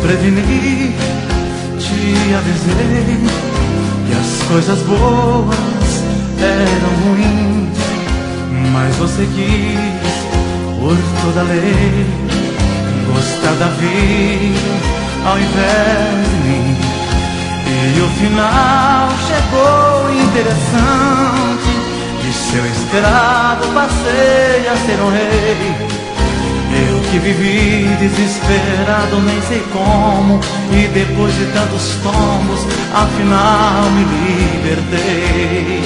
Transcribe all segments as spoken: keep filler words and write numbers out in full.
preveni, te avisei que as coisas boas eram ruins, mas você quis, por toda a lei, gostar da vida ao invés de mim. E o final chegou interessante, de seu esperado passei a ser um rei. Eu que vivi desesperado, nem sei como, e depois de tantos tombos, afinal me libertei.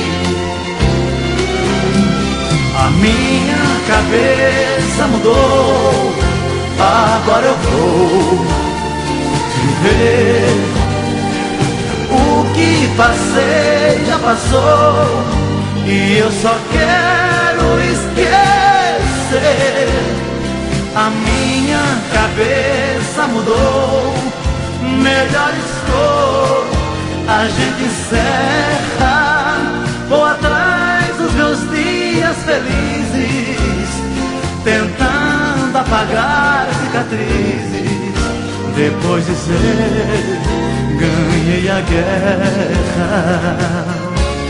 A minha cabeça mudou, agora eu vou viver. O que passei já passou, e eu só quero esquecer. A minha cabeça mudou, melhor estou, a gente encerra. Vou atrás dos meus dias felizes, tentando apagar cicatrizes. Depois de ser, ganhei a guerra.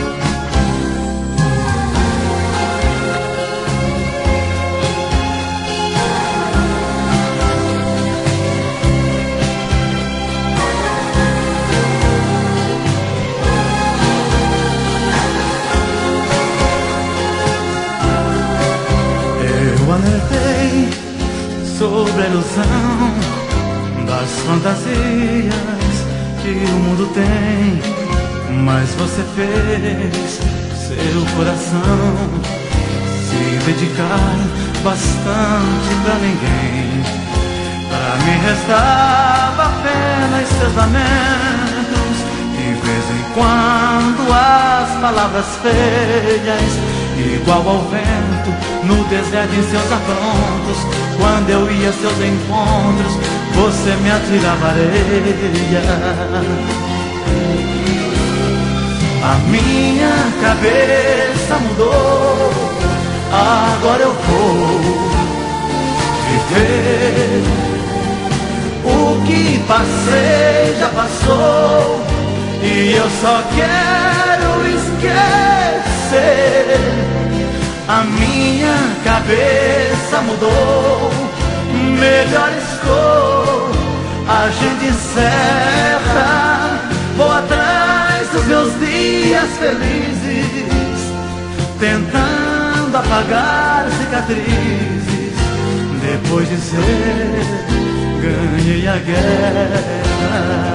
Eu alertei sobre a ilusão das fantasias que o mundo tem, mas você fez seu coração se dedicar bastante pra ninguém. Pra mim restava apenas seus lamentos, de vez em quando as palavras feias, igual ao vento no deserto em seus aprontos. Quando eu ia a seus encontros, você me atirava areia. A minha cabeça mudou, agora eu vou viver. O que passei já passou, e eu só quero esquecer. A minha cabeça mudou, melhor estou, a gente encerra. Vou atrás dos meus dias felizes, tentando apagar cicatrizes. Depois de ser, ganhei a guerra.